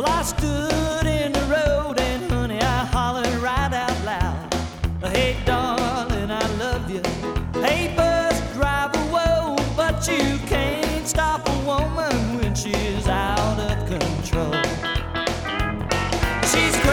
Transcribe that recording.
Well, I stood in the road and honey, I hollered right out loud. Hey, darling, I love you. Hey, bus driver, whoa, but you can't stop a woman when she's out of control. She's